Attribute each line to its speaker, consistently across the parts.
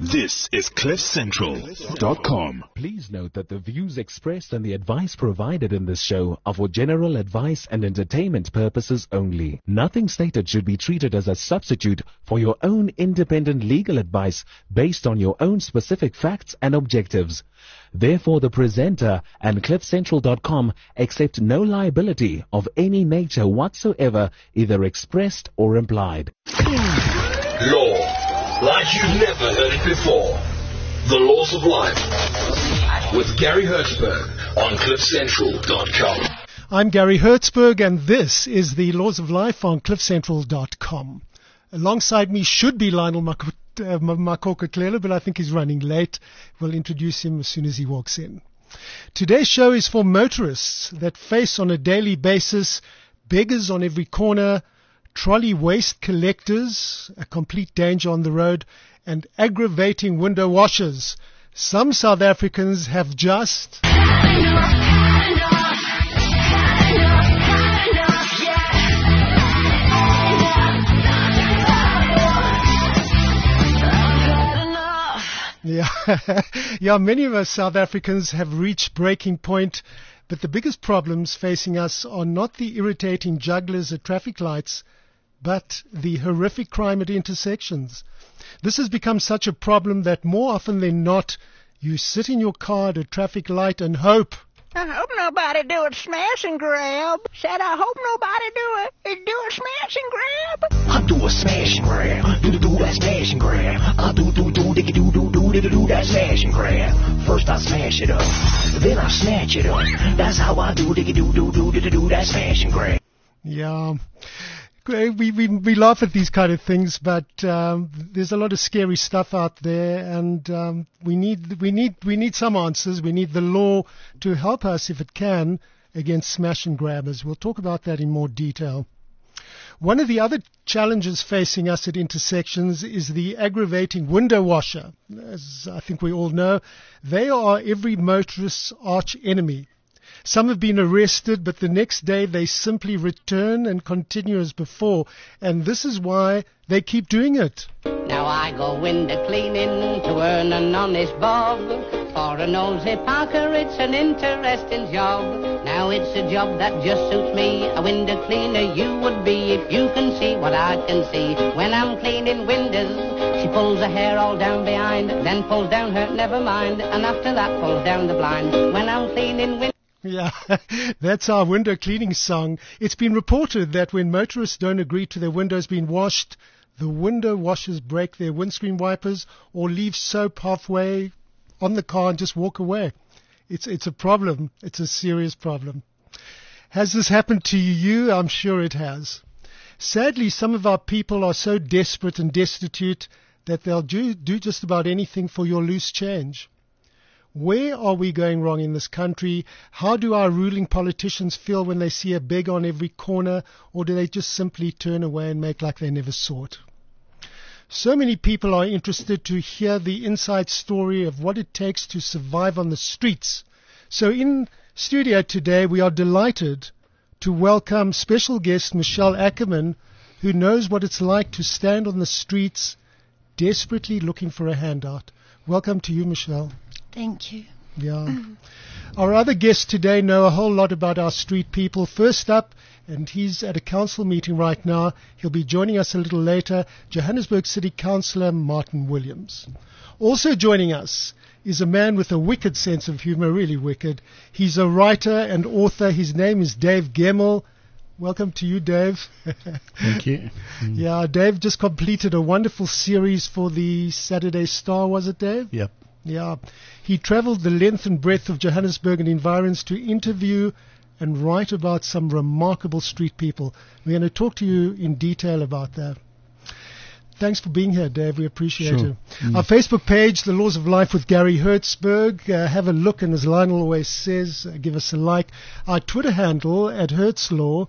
Speaker 1: This is CliffCentral.com.
Speaker 2: Please note that the views expressed and the advice provided in this show are for general advice and entertainment purposes only. Nothing stated should be treated as a substitute for your own independent legal advice based on your own specific facts and objectives. Therefore, the presenter and CliffCentral.com accept no liability of any nature whatsoever, either expressed or implied.
Speaker 3: Law, like you've never heard it before. The Laws of Life, with Gary Hertzberg on CliffCentral.com.
Speaker 4: I'm Gary Hertzberg, and this is the Laws of Life on CliffCentral.com. Alongside me should be Lionel Makoka Cleller, but I think he's running late. We'll introduce him as soon as he walks in. Today's show is for motorists that face on a daily basis beggars on every corner, trolley waste collectors, a complete danger on the road, and aggravating window washers. Some South Africans have just... Yeah, many of us South Africans have reached breaking point, but the biggest problems facing us are not the irritating jugglers at traffic lights, but the horrific crime at intersections. This has become such a problem that more often than not, you sit in your car at a traffic light and hope.
Speaker 5: I hope nobody do a smash and grab. Said I hope nobody do a smash and grab.
Speaker 6: I do a smash and grab. Do that smash and grab. I do that smash and grab. First I smash it up, then I snatch it up. That's how I do that smash and grab.
Speaker 4: Yeah. We laugh at these kind of things, but there's a lot of scary stuff out there, and we need some answers. We need the law to help us, if it can, against smash and grabbers. We'll talk about that in more detail. One of the other challenges facing us at intersections is the aggravating window washer. As I think we all know, they are every motorist's arch enemy. Some have been arrested, but the next day they simply return and continue as before. And this is why they keep doing it.
Speaker 7: Now I go window cleaning to earn an honest bob. For a nosy Parker, it's an interesting job. Now it's a job that just suits me. A window cleaner you would be if you can see what I can see. When I'm cleaning windows, she pulls her hair all down behind, then pulls down her never mind, and after that pulls down the blind. When I'm cleaning windows.
Speaker 4: Yeah, that's our window cleaning song. It's been reported that when motorists don't agree to their windows being washed, the window washers break their windscreen wipers or leave soap halfway on the car and just walk away. It's a problem. It's a serious problem. Has this happened to you? I'm sure it has. Sadly, some of our people are so desperate and destitute that they'll do just about anything for your loose change. Where are we going wrong in this country? How do our ruling politicians feel when they see a beggar on every corner, or do they just simply turn away and make like they never saw it? So many people are interested to hear the inside story of what it takes to survive on the streets. So in studio today, we are delighted to welcome special guest Michelle Ackerman, who knows what it's like to stand on the streets desperately looking for a handout. Welcome to you, Michelle.
Speaker 8: Thank you.
Speaker 4: Yeah. Our other guests today know a whole lot about our street people. First up, and he's at a council meeting right now, he'll be joining us a little later, Johannesburg City Councillor Martin Williams. Also joining us is a man with a wicked sense of humor, really wicked. He's a writer and author. His name is Dave Gemmell. Welcome to you, Dave.
Speaker 9: Thank you.
Speaker 4: Yeah, Dave just completed a wonderful series for the Saturday Star, was it, Dave?
Speaker 9: Yep.
Speaker 4: Yeah. He traveled the length and breadth of Johannesburg and environs to interview and write about some remarkable street people. We're going to talk to you in detail about that. Thanks for being here, Dave. We appreciate it. Our Facebook page, The Laws of Life with Gary Hertzberg. Have a look, and as Lionel always says, give us a like. Our Twitter handle at Hertzlaw,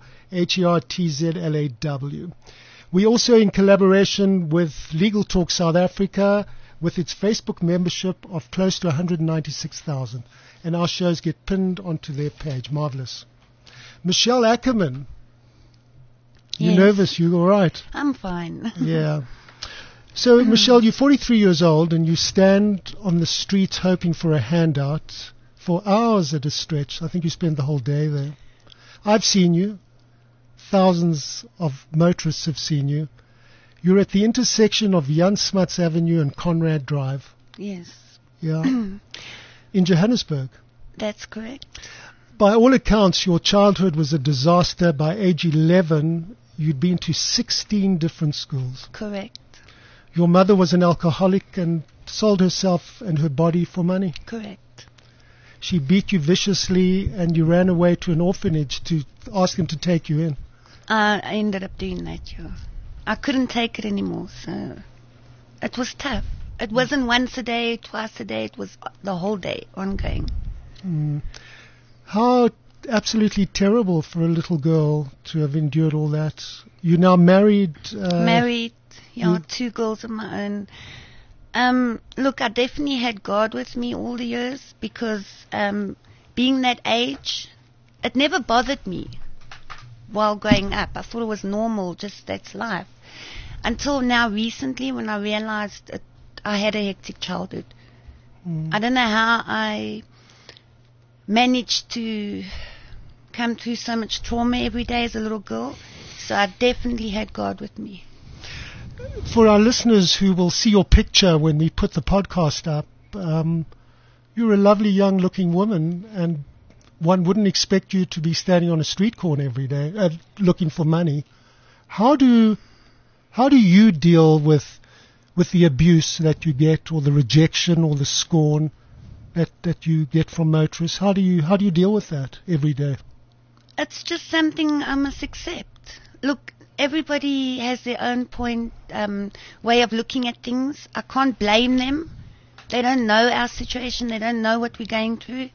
Speaker 4: HERTZLAW. We're also in collaboration with Legal Talk South Africa, with its Facebook membership of close to 196,000. And our shows get pinned onto their page. Marvelous. Michelle Ackerman. You nervous? You all right?
Speaker 8: I'm fine.
Speaker 4: Yeah. So, Michelle, you're 43 years old and you stand on the street hoping for a handout for hours at a stretch. I think you spend the whole day there. I've seen you. Thousands of motorists have seen you. You're at the intersection of Jan Smuts Avenue and Conrad Drive.
Speaker 8: Yes,
Speaker 4: Yeah. In Johannesburg.
Speaker 8: that's correct.
Speaker 4: By all accounts, your childhood was a disaster. By age 11, you'd been to 16 different schools.
Speaker 8: Correct.
Speaker 4: Your mother was an alcoholic and sold herself and her body for money.
Speaker 8: Correct.
Speaker 4: She beat you viciously and you ran away to an orphanage to ask them to take you in.
Speaker 8: I ended up doing that, yeah. I couldn't take it anymore, so it was tough. It wasn't once a day, twice a day, it was the whole day, ongoing.
Speaker 4: How absolutely terrible for a little girl to have endured all that. You're now married.
Speaker 8: Married,
Speaker 4: you-
Speaker 8: 2 girls of my own. Look, I definitely had God with me all the years because being that age, it never bothered me while growing up. I thought it was normal, just that's life. Until now recently when I realized I had a hectic childhood. I don't know how I managed to come through so much trauma every day as a little girl. So I definitely had God with me.
Speaker 4: For our listeners who will see your picture when we put the podcast up, you're a lovely young looking woman and one wouldn't expect you to be standing on a street corner every day looking for money. How do you deal with the abuse that you get or the rejection or the scorn that you get from motorists? How do you deal with that every day?
Speaker 8: It's just something I must accept. Look, everybody has their own way of looking at things. I can't blame them. They don't know our situation. They don't know what we're going through.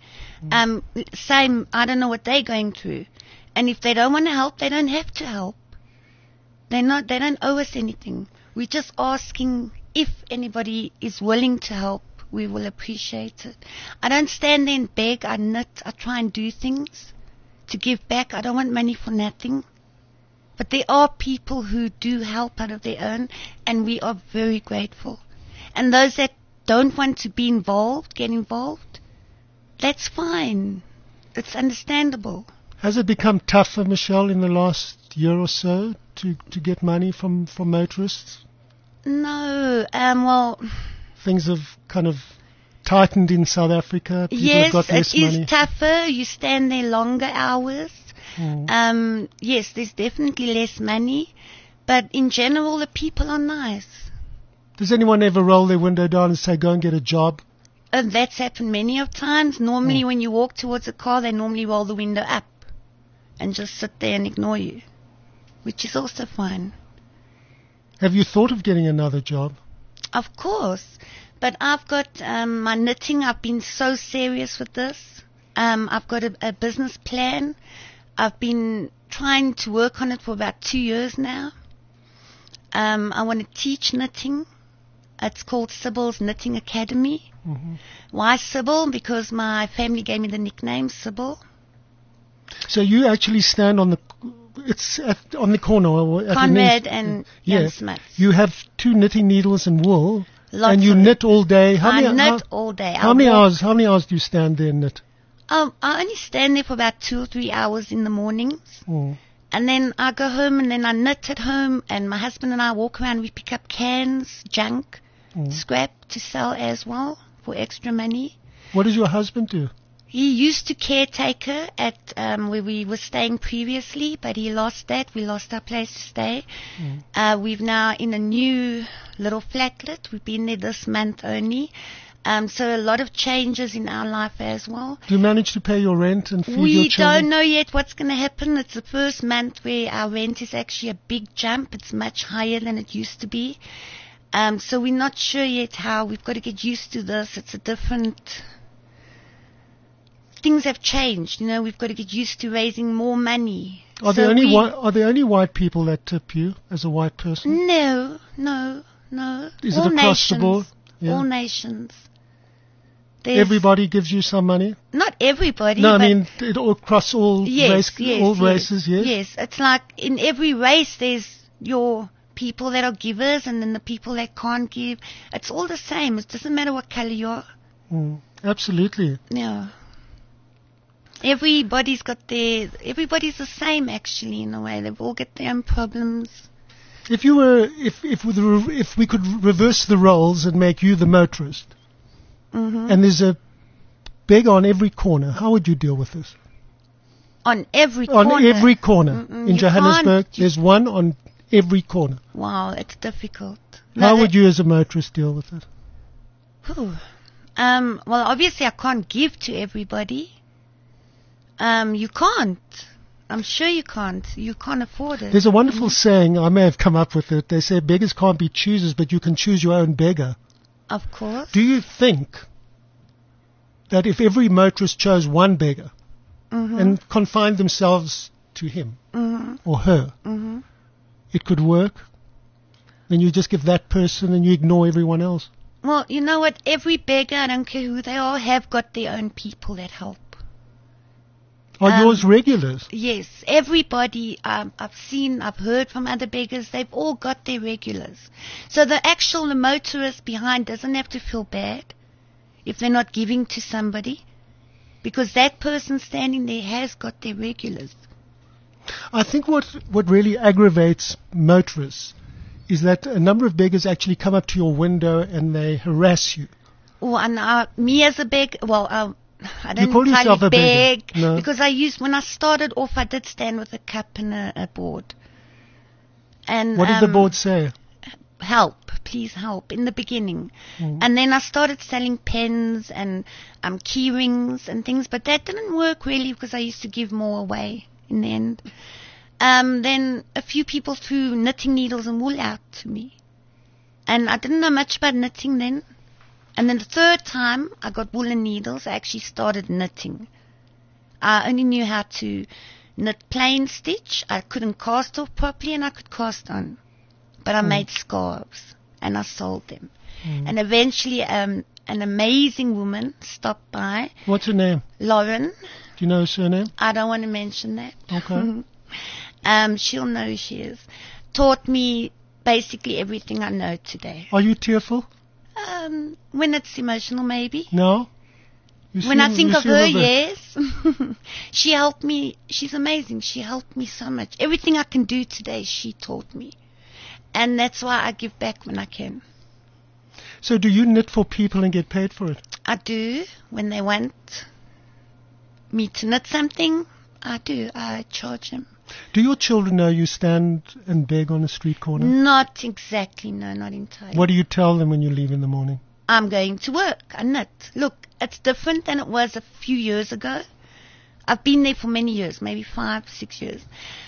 Speaker 8: Same, I don't know what they're going through. And if they don't want to help, they don't have to help. They don't owe us anything. We're just asking if anybody is willing to help. We will appreciate it. I don't stand there and beg. I knit. I try and do things to give back. I don't want money for nothing. But there are people who do help out of their own, and we are very grateful. And those that don't want to be involved, get involved, that's fine. It's understandable.
Speaker 4: Has it become tougher, Michelle, in the last year or so to get money from motorists?
Speaker 8: No, well,
Speaker 4: Things have kind of tightened in South Africa. People have
Speaker 8: yes,
Speaker 4: got less
Speaker 8: it is
Speaker 4: money.
Speaker 8: tougher. You stand there longer hours. Yes, there's definitely less money, but in general, the people are nice.
Speaker 4: Does anyone ever roll their window down and say, go and get a job?
Speaker 8: That's happened many of times. Normally, when you walk towards a car, they normally roll the window up and just sit there and ignore you, which is also fine.
Speaker 4: Have you thought of getting another job?
Speaker 8: Of course, but I've got my knitting. I've been so serious with this. I've got a business plan. I've been trying to work on it for about 2 years now. I want to teach knitting. It's called Sybil's Knitting Academy. Why Sybil? Because my family gave me the nickname Sybil.
Speaker 4: So you actually stand on the corner. Or at
Speaker 8: Conrad
Speaker 4: the
Speaker 8: and
Speaker 4: yeah.
Speaker 8: Jan Smuts.
Speaker 4: You have 2 knitting needles and wool,
Speaker 8: Lots
Speaker 4: and you
Speaker 8: of
Speaker 4: knit all day.
Speaker 8: I knit all day.
Speaker 4: How many hours? How many hours do you stand there and knit?
Speaker 8: I only stand there for about 2 or 3 hours in the mornings.
Speaker 4: Mm.
Speaker 8: And then I go home and then I knit at home, and my husband and I walk around. We pick up cans, junk, scrap to sell as well for extra money.
Speaker 4: What does your husband do?
Speaker 8: He used to caretaker at where we were staying previously, but he lost that. We lost our place to stay. We've now in a new little flatlet. We've been there this month only. So a lot of changes in our life as well.
Speaker 4: Do you manage to pay your rent and feed your
Speaker 8: We
Speaker 4: children?
Speaker 8: don't know yet what's going to happen. It's the first month where our rent is actually a big jump. It's much higher than it used to be. So we're not sure yet how. We've got to get used to this. It's a different... Things have changed. We've got to get used to raising more money.
Speaker 4: Are there only white people that tip you as a white person?
Speaker 8: No.
Speaker 4: Is
Speaker 8: all
Speaker 4: it across
Speaker 8: nations,
Speaker 4: the board? Yeah.
Speaker 8: All nations. There's
Speaker 4: Everybody gives you some money?
Speaker 8: not everybody.
Speaker 4: No, I
Speaker 8: but
Speaker 4: mean across all
Speaker 8: yes,
Speaker 4: races, yes?
Speaker 8: Yes, it's like in every race there's your people that are givers and then the people that can't give. It's all the same. It doesn't matter what color you are.
Speaker 4: Absolutely.
Speaker 8: Yeah. Everybody's the same actually in a way. They've all got their own problems.
Speaker 4: If we could reverse the roles and make you the motorist, and there's a beggar on every corner, how would you deal with this?
Speaker 8: On every corner?
Speaker 4: On every corner. In Johannesburg, there's one on every corner.
Speaker 8: Wow, it's difficult.
Speaker 4: How would you as a motorist deal with it?
Speaker 8: Well, obviously I can't give to everybody. You can't. I'm sure you can't. You can't afford it.
Speaker 4: There's a wonderful saying, I may have come up with it. They say beggars can't be choosers, but you can choose your own beggar.
Speaker 8: Of course.
Speaker 4: Do you think that if every motorist chose one beggar and confined themselves to him or her, it could work? Then you just give that person and you ignore everyone else.
Speaker 8: Well, you know what? Every beggar, I don't care who they are, have got their own people that help.
Speaker 4: Are yours regulars?
Speaker 8: Yes. Everybody I've heard from other beggars, they've all got their regulars. So the motorist behind doesn't have to feel bad if they're not giving to somebody, because that person standing there has got their regulars.
Speaker 4: I think what really aggravates motorists is that a number of beggars actually come up to your window and they harass you.
Speaker 8: Oh, and me as a beggar, I don't
Speaker 4: call yourself a
Speaker 8: beg,
Speaker 4: beggar? No.
Speaker 8: Because when I started off, I did stand with a cup and a board. And
Speaker 4: what did the board say?
Speaker 8: Help, please help, in the beginning. And then I started selling pens and key rings and things, but that didn't work really because I used to give more away in the end. Then a few people threw knitting needles and wool out to me. And I didn't know much about knitting then. And then the third time I got woolen needles, I actually started knitting. I only knew how to knit plain stitch. I couldn't cast off properly and I could cast on. But I made scarves and I sold them. And eventually an amazing woman stopped by.
Speaker 4: What's her name?
Speaker 8: Lauren.
Speaker 4: Do you know her surname?
Speaker 8: I don't want to mention that.
Speaker 4: Okay.
Speaker 8: She'll know who she is. Taught me basically everything I know today.
Speaker 4: Are you tearful?
Speaker 8: When it's emotional, maybe.
Speaker 4: No?
Speaker 8: When I think of her, yes. She helped me. She's amazing. She helped me so much. Everything I can do today, she taught me. And that's why I give back when I can.
Speaker 4: So do you knit for people and get paid for it?
Speaker 8: I do. When they want me to knit something, I do. I charge them.
Speaker 4: Do your children know you stand and beg on a street corner?
Speaker 8: Not exactly, no, not entirely.
Speaker 4: What do you tell them when you leave in the morning?
Speaker 8: I'm going to work. I knit. Look, it's different than it was a few years ago. I've been there for many years, maybe 5, 6 years.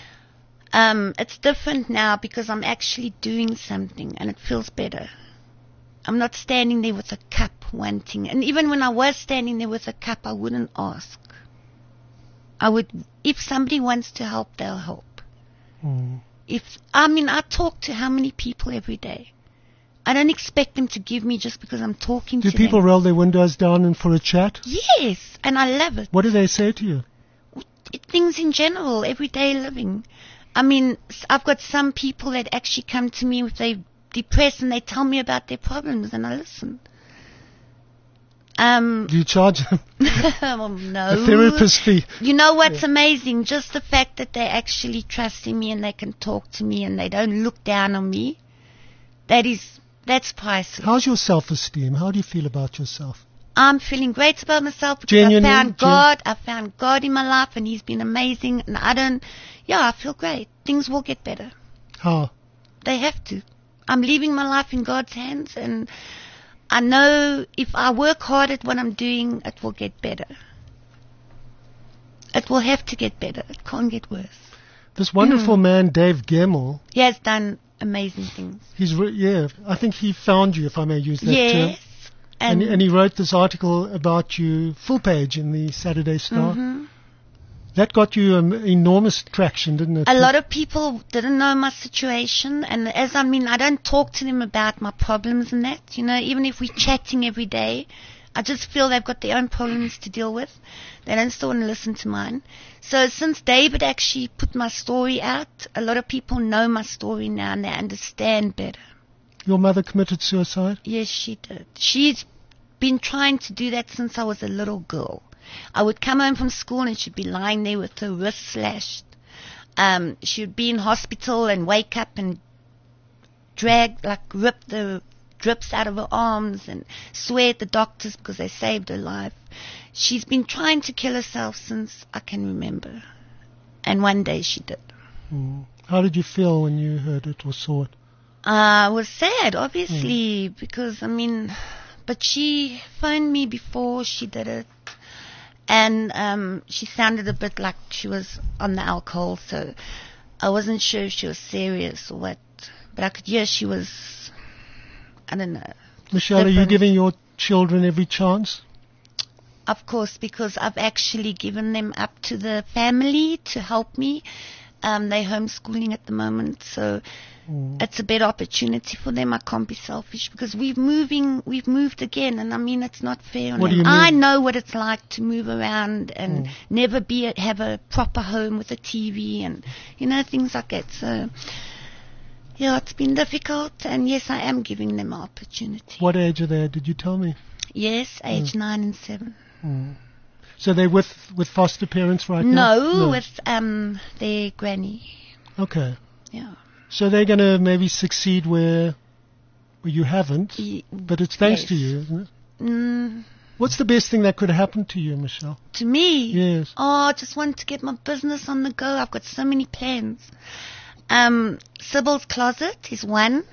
Speaker 8: It's different now because I'm actually doing something and it feels better. I'm not standing there with a cup wanting. And even when I was standing there with a cup, I wouldn't ask. If somebody wants to help, they'll help. I talk to how many people every day? I don't expect them to give me just because I'm talking to them.
Speaker 4: Do people roll their windows down and for a chat?
Speaker 8: Yes, and I love it.
Speaker 4: What do they say to you?
Speaker 8: Things in general, everyday living. I've got some people that actually come to me if they're depressed and they tell me about their problems and I listen.
Speaker 4: Do you charge them?
Speaker 8: No.
Speaker 4: A therapist fee.
Speaker 8: You know what's amazing? Just the fact that they're actually trusting me and they can talk to me and they don't look down on me. That's priceless.
Speaker 4: How's your self-esteem? How do you feel about yourself?
Speaker 8: I'm feeling great about myself because
Speaker 4: Genuinely?
Speaker 8: I found God. I found God in my life and He's been amazing. And I feel great. Things will get better.
Speaker 4: How?
Speaker 8: They have to. I'm leaving my life in God's hands and I know if I work hard at what I'm doing, it will get better. It will have to get better. It can't get worse.
Speaker 4: This wonderful man, Dave Gemmell.
Speaker 8: He has done amazing things.
Speaker 4: I think he found you, if I may use that term.
Speaker 8: Yes.
Speaker 4: And he wrote this article about you, full page in the Saturday Star. That got you enormous traction, didn't it?
Speaker 8: A lot of people didn't know my situation, and I don't talk to them about my problems and that. Even if we're chatting every day, I just feel they've got their own problems to deal with. They don't still want to listen to mine. So since David actually put my story out, a lot of people know my story now and they understand better.
Speaker 4: Your mother committed suicide?
Speaker 8: Yes, she did. She's been trying to do that since I was a little girl. I would come home from school and she'd be lying there with her wrist slashed. She would be in hospital and wake up and rip the drips out of her arms and swear at the doctors because they saved her life. She's been trying to kill herself since I can remember. And one day she did.
Speaker 4: How did you feel when you heard it or saw it?
Speaker 8: I was sad, obviously, because, but she phoned me before she did it. And she sounded a bit like she was on the alcohol, so I wasn't sure if she was serious or what. But I could hear she was, I don't know.
Speaker 4: Michelle,
Speaker 8: different.
Speaker 4: Are you giving your children every chance?
Speaker 8: Of course, because I've actually given them up to the family to help me. They're homeschooling at the moment, so it's a better opportunity for them. I can't be selfish because we've moved again, and it's not fair on
Speaker 4: What do
Speaker 8: them.
Speaker 4: you mean?
Speaker 8: I know what it's like to move around and never have a proper home with a TV and things like that. So yeah, it's been difficult, and yes, I am giving them an opportunity.
Speaker 4: What age are they? Did you tell me?
Speaker 8: Yes, age 9 and 7.
Speaker 4: So they're with foster parents right now?
Speaker 8: No, with their granny.
Speaker 4: Okay.
Speaker 8: Yeah.
Speaker 4: So they're going to maybe succeed where you haven't, but it's thanks to you, isn't it? What's the best thing that could happen to you, Michelle?
Speaker 8: To me?
Speaker 4: Yes.
Speaker 8: Oh, I just want to get my business on the go. I've got so many plans. Sybil's Closet is one,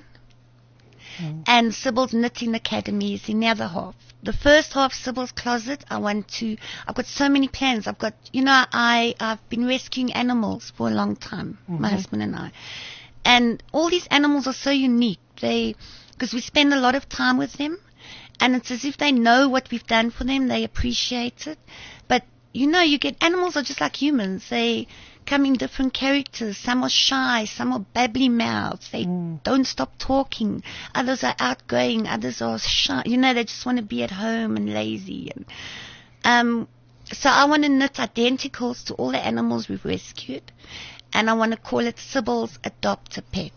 Speaker 8: and Sybil's Knitting Academy is the other half. The first half, Sybil's Closet, I've got so many plans. I've been rescuing animals for a long time, my husband and I. And all these animals are so unique. Because we spend a lot of time with them, and it's as if they know what we've done for them. They appreciate it. But, you get animals are just like humans. They come in different characters. Some are shy, some are babbly mouths. They don't stop talking. Others are outgoing. Others are shy. They just want to be at home and lazy. And so I want to knit identicals to all the animals we've rescued. And I want to call it Sybil's Adopt a Pet.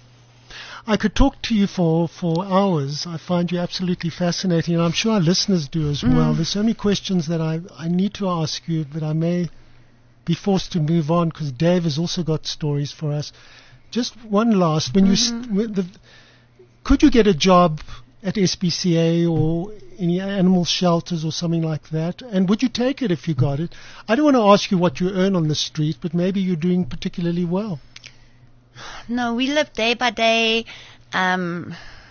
Speaker 4: I could talk to you for hours. I find you absolutely fascinating, and I'm sure our listeners do as well. There's so many questions that I need to ask you, but I may be forced to move on because Dave has also got stories for us. Just one last. Could you get a job at SPCA or any animal shelters or something like that? And would you take it if you got it? I don't want to ask you what you earn on the street, but maybe you're doing particularly well.
Speaker 8: No, we live day by day. No,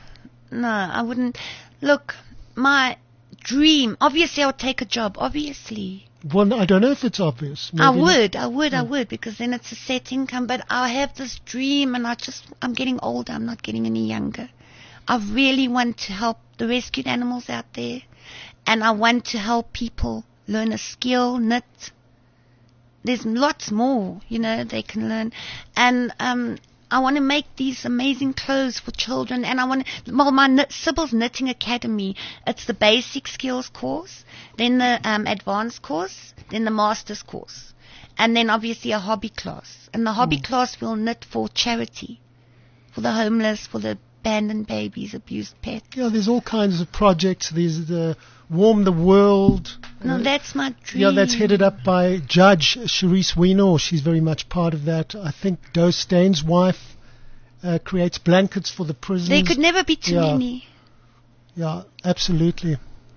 Speaker 8: I wouldn't. Look, my dream, obviously I would take a job, obviously.
Speaker 4: Well, I don't know if it's obvious. Maybe
Speaker 8: I would, because then it's a set income. But I have this dream, and I'm getting older. I'm not getting any younger. I really want to help the rescued animals out there, and I want to help people learn a skill, knit. There's lots more, they can learn. And I want to make these amazing clothes for children. And I want my Sybil's Knitting Academy, it's the basic skills course, then the advanced course, then the master's course, and then obviously a hobby class. And the hobby class will knit for charity, for the homeless, for the abandoned babies, abused pets.
Speaker 4: Yeah, there's all kinds of projects. There's the Warm the World.
Speaker 8: No, that's my dream.
Speaker 4: Yeah, that's headed up by Judge Cherise Weiner. She's very much part of that. I think Doe Stain's wife creates blankets for the prisoners.
Speaker 8: There could never be too many.
Speaker 4: Yeah, absolutely.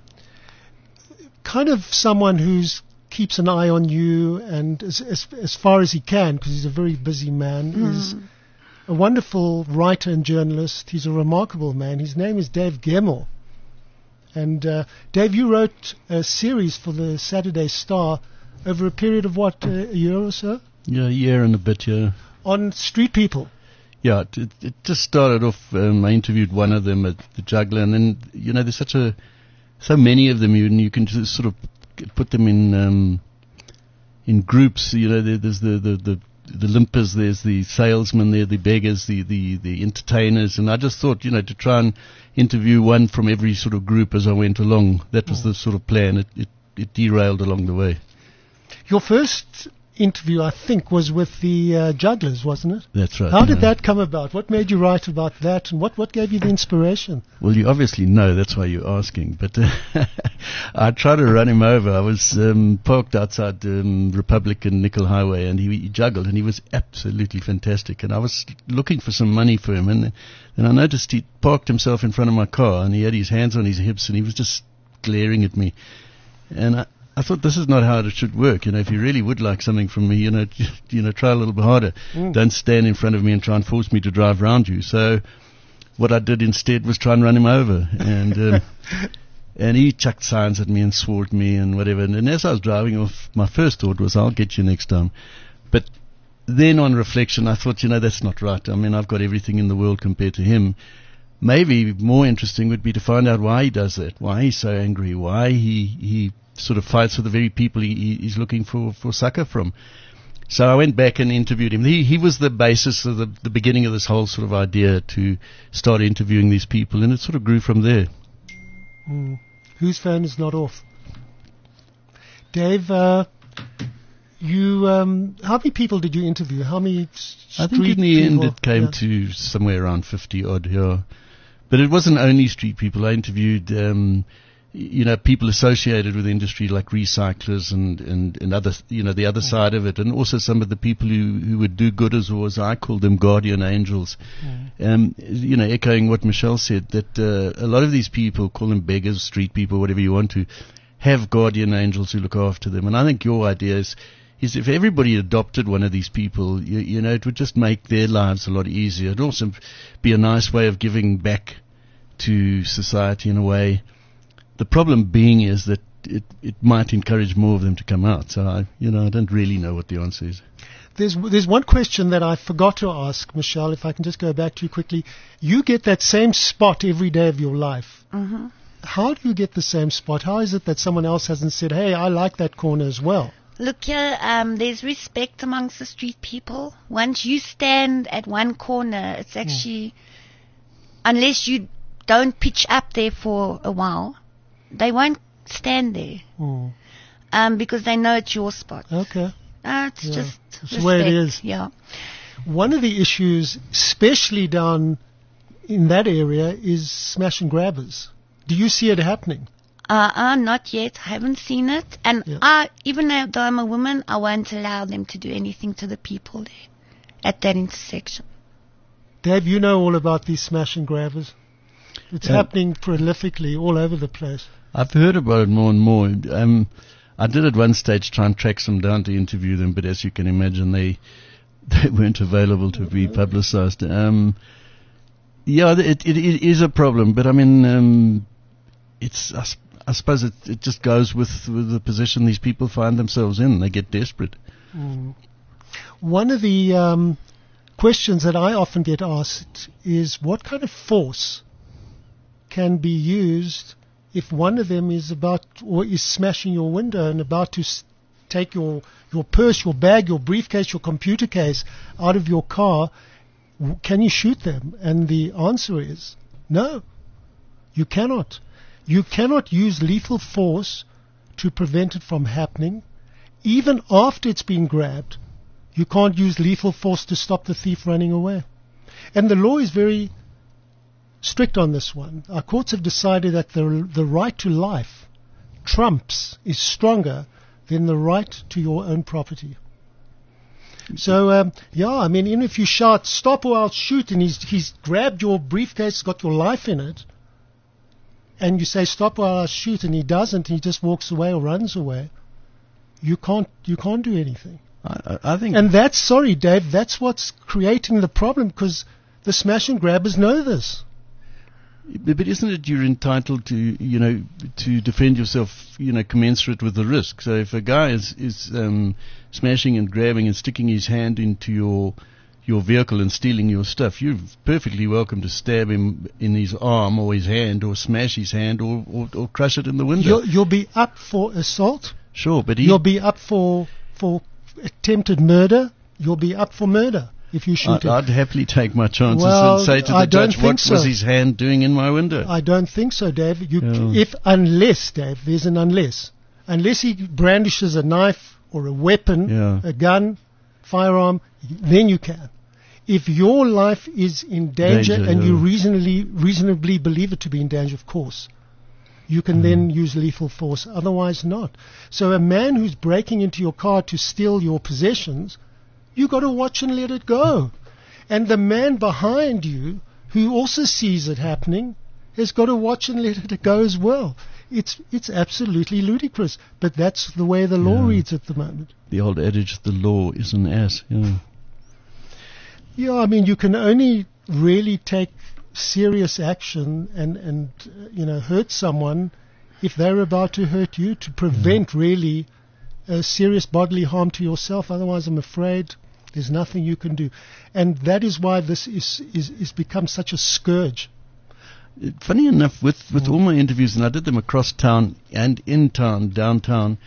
Speaker 4: Kind of someone who keeps an eye on you, and as far as he can, because he's a very busy man, is a wonderful writer and journalist. He's a remarkable man. His name is Dave Gemmell. And Dave, you wrote a series for the Saturday Star over a period of what, a year or so?
Speaker 9: Yeah, a year and a bit, yeah.
Speaker 4: On street people.
Speaker 9: Yeah, it just started off, I interviewed one of them at the Juggler, and then, there's so many of them, and you can just sort of put them in groups. There's the the limpers, there's the salesmen, there the beggars, the entertainers, and I just thought, to try and interview one from every sort of group as I went along. That was the sort of plan. It derailed along the way.
Speaker 4: Your first interview, I think, was with the Jugglers, wasn't it?
Speaker 9: That's right.
Speaker 4: How did that come about? What made you write about that, and what gave you the inspiration?
Speaker 9: Well, you obviously know, that's why you're asking, but I tried to run him over. I was parked outside Republic and Nickel Highway, and he juggled, and he was absolutely fantastic, and I was looking for some money for him, and then I noticed he parked himself in front of my car, and he had his hands on his hips, and he was just glaring at me, and I thought, this is not how it should work. If you really would like something from me, try a little bit harder. Don't stand in front of me and try and force me to drive around you. So what I did instead was try and run him over. And and he chucked signs at me and swore at me and whatever. And as I was driving off, my first thought was, I'll get you next time. But then on reflection, I thought, that's not right. I mean, I've got everything in the world compared to him. Maybe more interesting would be to find out why he does that, why he's so angry, why he sort of fights for the very people he's looking for succor from. So I went back and interviewed him. He was the basis of the beginning of this whole sort of idea to start interviewing these people, and it sort of grew from there.
Speaker 4: Whose phone is not off? Dave, you how many people did you interview? How many
Speaker 9: I think in the end it came to somewhere around 50 odd, yeah. But it wasn't only street people. I interviewed people associated with the industry like recyclers and other, the other side of it, and also some of the people who would do gooders, or as I call them, guardian angels. Echoing what Michelle said, that a lot of these people, call them beggars, street people, whatever you want to, have guardian angels who look after them. And I think your idea is if everybody adopted one of these people, it would just make their lives a lot easier. It'd also be a nice way of giving back to society in a way. The problem being is that it might encourage more of them to come out. So I don't really know what the answer is.
Speaker 4: There's one question that I forgot to ask, Michelle, if I can just go back to you quickly. You get that same spot every day of your life.
Speaker 8: Mm-hmm.
Speaker 4: How do you get the same spot? How is it that someone else hasn't said, hey, I like that corner as well?
Speaker 8: Look here, there's respect amongst the street people. Once you stand at one corner, it's actually, unless you don't pitch up there for a while, they won't stand there because they know it's your spot.
Speaker 4: Okay.
Speaker 8: It's just
Speaker 4: it's the way it is.
Speaker 8: Yeah.
Speaker 4: One of the issues, especially down in that area, is smash and grabbers. Do you see it happening?
Speaker 8: Not yet. I haven't seen it. And even though I'm a woman, I won't allow them to do anything to the people there at that intersection.
Speaker 4: Dave, you know all about these smash and grabbers. It's happening prolifically all over the place.
Speaker 9: I've heard about it more and more. I did at one stage try and track some down to interview them, but as you can imagine, they weren't available to be publicized. It is a problem, but I mean, I suppose it just goes with the position these people find themselves in. They get desperate.
Speaker 4: One of the questions that I often get asked is, what kind of force can be used if one of them is about or is smashing your window and about to take your purse, your bag, your briefcase, your computer case out of your car? Can you shoot them? And the answer is no. You cannot. You cannot use lethal force to prevent it from happening. Even after it's been grabbed, you can't use lethal force to stop the thief running away. And the law is very strict on this one. Our courts have decided that the right to life trumps, is stronger than the right to your own property. So, I mean, even if you shout, stop or I'll shoot, and he's grabbed your briefcase, got your life in it, and you say, stop or I'll shoot, and he doesn't, and he just walks away or runs away, you can't do anything.
Speaker 9: I think...
Speaker 4: And sorry, Dave, that's what's creating the problem, because the smash and grabbers know this.
Speaker 9: But isn't it you're entitled to, to defend yourself, commensurate with the risk? So if a guy is smashing and grabbing and sticking his hand into your vehicle and stealing your stuff, you're perfectly welcome to stab him in his arm or his hand or smash his hand or crush it in the window.
Speaker 4: You'll be up for assault.
Speaker 9: Sure, but
Speaker 4: you'll be up for attempted murder. you'll be up for murder if you shoot it.
Speaker 9: I'd happily take my chances
Speaker 4: Well,
Speaker 9: and say to
Speaker 4: I
Speaker 9: the
Speaker 4: don't
Speaker 9: judge, what
Speaker 4: think
Speaker 9: was
Speaker 4: so.
Speaker 9: his hand doing in my window?
Speaker 4: I don't think so, Dave.
Speaker 9: Yeah.
Speaker 4: Unless, Dave, there's an unless. Unless he brandishes a knife or a weapon,
Speaker 9: Yeah.
Speaker 4: a gun, firearm, then you can. If your life is in danger and
Speaker 9: yeah.
Speaker 4: you reasonably believe it to be in danger, of course, you can then use lethal force. Otherwise, not. So a man who's breaking into your car to steal your possessions, you got to watch and let it go. And the man behind you, who also sees it happening, has got to watch and let it go as well. It's absolutely ludicrous, but that's the way the law reads at the moment.
Speaker 9: The old adage, the law is an ass. Yeah.
Speaker 4: Yeah, I mean, you can only really take serious action and hurt someone if they're about to hurt you, to prevent really serious bodily harm to yourself. Otherwise, I'm afraid there's nothing you can do. And that is why this is become such a scourge.
Speaker 9: Funny enough, with all my interviews, and I did them across town and in town, downtown,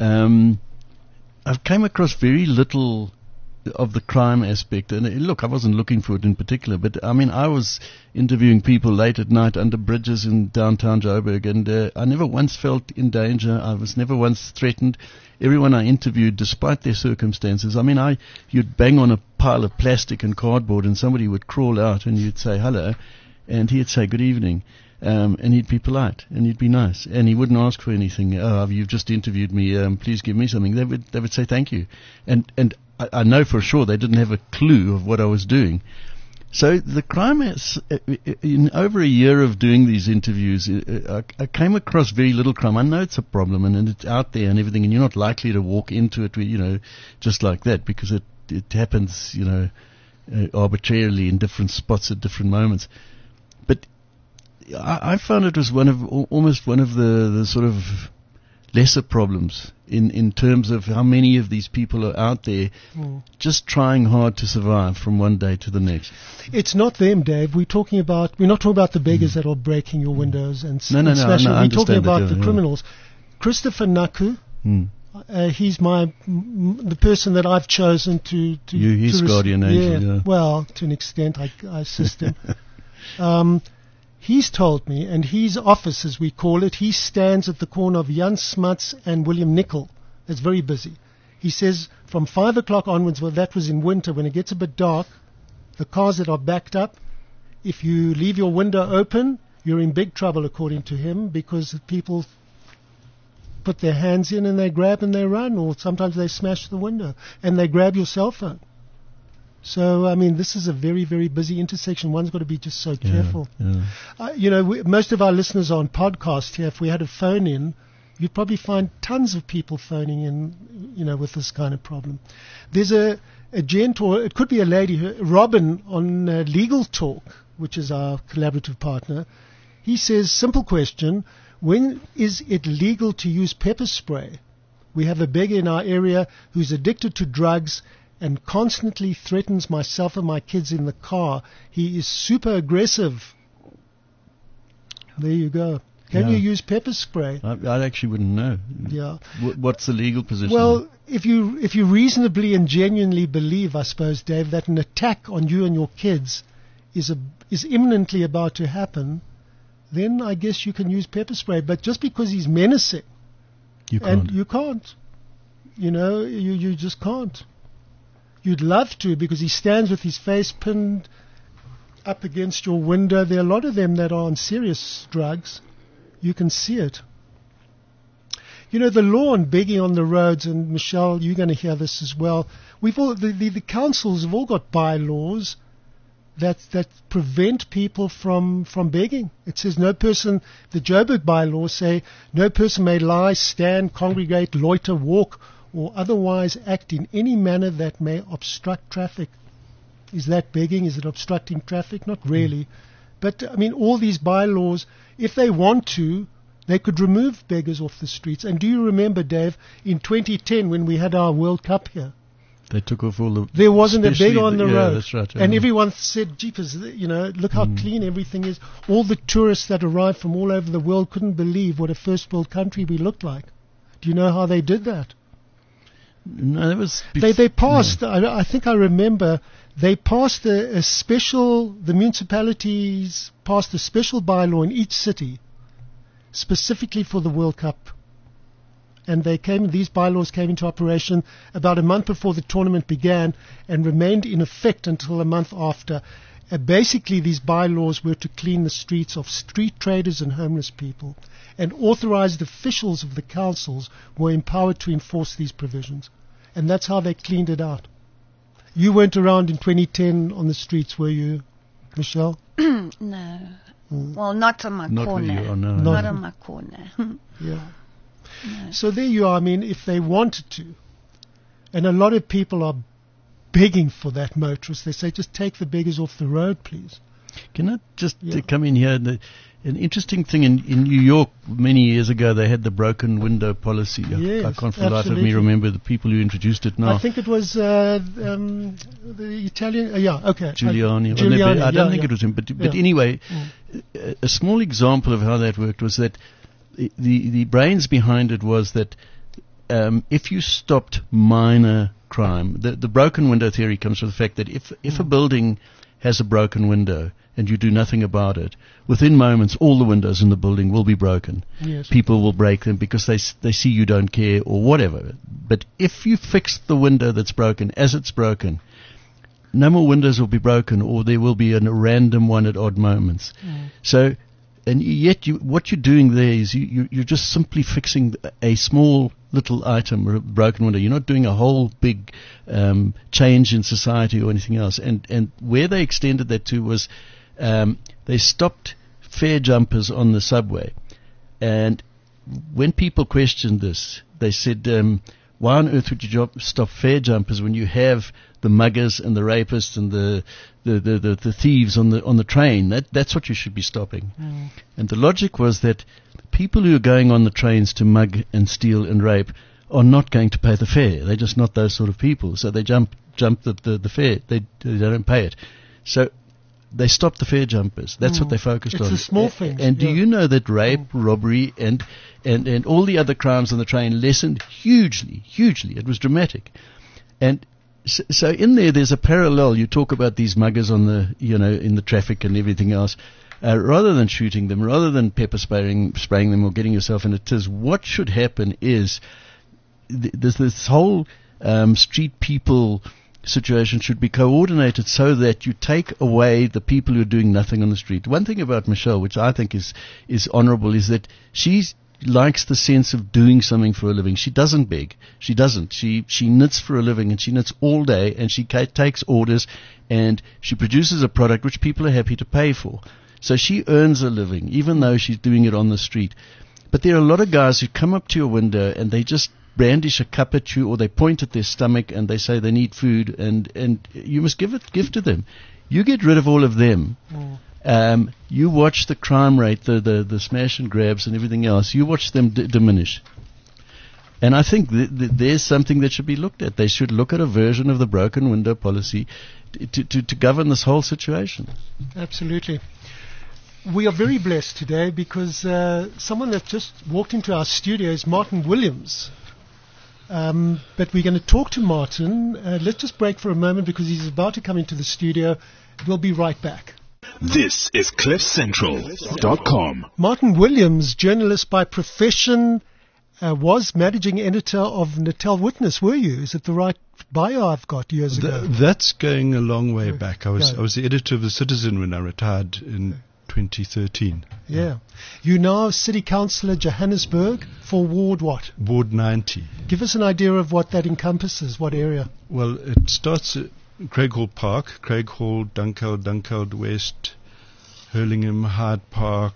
Speaker 9: I've came across very little of the crime aspect. And look, I wasn't looking for it in particular, but I mean, I was interviewing people late at night under bridges in downtown Joburg, and I never once felt in danger. I was never once threatened. Everyone I interviewed, despite their circumstances, I mean, you'd bang on a pile of plastic and cardboard, and somebody would crawl out, and you'd say hello, and he'd say good evening. And he'd be polite, and he'd be nice, and he wouldn't ask for anything. Oh, you've just interviewed me. Please give me something. They would say thank you, and I know for sure they didn't have a clue of what I was doing. So the crime in over a year of doing these interviews, I came across very little crime. I know it's a problem, and it's out there and everything, and you're not likely to walk into it, just like that, because it happens, arbitrarily in different spots at different moments. But I found it was almost one of the sort of lesser problems in terms of how many of these people are out there just trying hard to survive from one day to the next.
Speaker 4: It's not them, Dave. We're not talking about the beggars that are breaking your windows and
Speaker 9: No,
Speaker 4: smashing.
Speaker 9: I
Speaker 4: We're talking about the
Speaker 9: yeah.
Speaker 4: criminals. Christopher Naku, he's the person that I've chosen to
Speaker 9: his guardian angel. Yeah.
Speaker 4: Well, to an extent, I assist him. He's told me, and his office, as we call it, he stands at the corner of Jan Smuts and William Nicol. It's very busy. He says from 5 o'clock onwards, well, that was in winter, when it gets a bit dark, the cars that are backed up, if you leave your window open, you're in big trouble, according to him, because people put their hands in and they grab and they run, or sometimes they smash the window and they grab your cell phone. So, I mean, this is a very, very busy intersection. One's got to be just so careful.
Speaker 9: Yeah.
Speaker 4: Most of our listeners are on podcast here. If we had a phone in, you'd probably find tons of people phoning in, with this kind of problem. There's a gent, or it could be a lady, Robin, on Legal Talk, which is our collaborative partner. He says, simple question, when is it legal to use pepper spray? We have a beggar in our area who's addicted to drugs and constantly threatens myself and my kids in the car. He is super aggressive. There you go. Can you use pepper spray?
Speaker 9: I actually wouldn't know.
Speaker 4: Yeah.
Speaker 9: What's the legal position?
Speaker 4: Well, if you reasonably and genuinely believe, I suppose, Dave, that an attack on you and your kids is imminently about to happen, then I guess you can use pepper spray. But just because he's menacing,
Speaker 9: you can't.
Speaker 4: And you can't. You just can't. You'd love to, because he stands with his face pinned up against your window. There are a lot of them that are on serious drugs. You can see it. The law on begging on the roads, and Michelle, you're going to hear this as well. The councils have all got bylaws that prevent people from begging. It says no person, the Joburg bylaws say, no person may lie, stand, congregate, loiter, walk, or otherwise act in any manner that may obstruct traffic. Is that begging? Is it obstructing traffic? Not really. But, I mean, all these bylaws, if they want to, they could remove beggars off the streets. And do you remember, Dave, in 2010 when we had our World Cup here?
Speaker 9: They took off all the...
Speaker 4: There wasn't a beggar on the road.
Speaker 9: That's right.
Speaker 4: And everyone said, jeepers, look how clean everything is. All the tourists that arrived from all over the world couldn't believe what a first world country we looked like. Do you know how they did that?
Speaker 9: No, that was...
Speaker 4: They passed, I think I remember, they passed a special, the municipalities passed a special bylaw in each city specifically for the World Cup. And these bylaws came into operation about a month before the tournament began and remained in effect until a month after. Basically, these bylaws were to clean the streets of street traders and homeless people, and authorized officials of the councils were empowered to enforce these provisions. And that's how they cleaned it out. You weren't around in 2010 on the streets, were you, Michelle?
Speaker 8: No. Well, not on my corner. Not on my corner.
Speaker 4: Yeah. No. So there you are. I mean, if they wanted to, and a lot of people are begging for that, motorists, they say, just take the beggars off the road, please.
Speaker 9: Can I just come in here? An interesting thing in New York many years ago, they had the broken window policy.
Speaker 4: Yes,
Speaker 9: I can't for the life of me remember the people who introduced it now.
Speaker 4: I think it was the Italian,
Speaker 9: Giuliani. I don't think it was him, but anyway, a small example of how that worked was that the brains behind it was that if you stopped minor crime, the broken window theory comes from the fact that if a building has a broken window and you do nothing about it, within moments all the windows in the building will be broken.
Speaker 4: Yes.
Speaker 9: People will break them because they see you don't care or whatever. But if you fix the window that's broken as it's broken, no more windows will be broken, or there will be a random one at odd moments. So, and yet what you're doing there is you're just simply fixing a small little item or a broken window. You're not doing a whole big change in society or anything else. And where they extended that to was they stopped fare jumpers on the subway. And when people questioned this, they said, why on earth would you stop fare jumpers when you have the muggers and the rapists and the thieves on the train? That's what you should be stopping. And the logic was that people who are going on the trains to mug and steal and rape are not going to pay the fare. They're just not those sort of people. So they jump the fare. They don't pay it. So they stopped the fare jumpers. That's what they focused on.
Speaker 4: It's the small things.
Speaker 9: And do you know that rape, robbery, and all the other crimes on the train lessened hugely? It was dramatic. And so in there's a parallel. You talk about these muggers on in the traffic and everything else. Rather than shooting them, rather than pepper spraying them or getting yourself in a tiz, what should happen is this whole street people situation should be coordinated so that you take away the people who are doing nothing on the street. One thing about Michelle, which I think is honorable, is that she likes the sense of doing something for a living. She doesn't beg. She doesn't. She knits for a living, and she knits all day, and she takes orders, and she produces a product which people are happy to pay for. So she earns a living, even though she's doing it on the street. But there are a lot of guys who come up to your window and they just brandish a cup at you, or they point at their stomach and they say they need food, and you must give to them. You get rid of all of them. You watch the crime rate, the smash and grabs and everything else. You watch them diminish. And I think there's something that should be looked at. They should look at a version of the broken window policy to govern this whole situation.
Speaker 4: Absolutely. We are very blessed today because someone that just walked into our studio is Martin Williams. But we're going to talk to Martin. Let's just break for a moment because he's about to come into the studio. We'll be right back.
Speaker 1: This is CliffCentral.com.
Speaker 4: Martin Williams, journalist by profession, was managing editor of Natal Witness, were you? Is it the right bio I've got years ago?
Speaker 10: That's going a long way back. I was the editor of The Citizen when I retired in 2013.
Speaker 4: Yeah. You're now City Councillor Johannesburg for Ward what?
Speaker 10: Ward 90.
Speaker 4: Give us an idea of what that encompasses, what area?
Speaker 10: Well, it starts at Craighall Park, Craighall, Dunkeld West, Hurlingham, Hyde Park,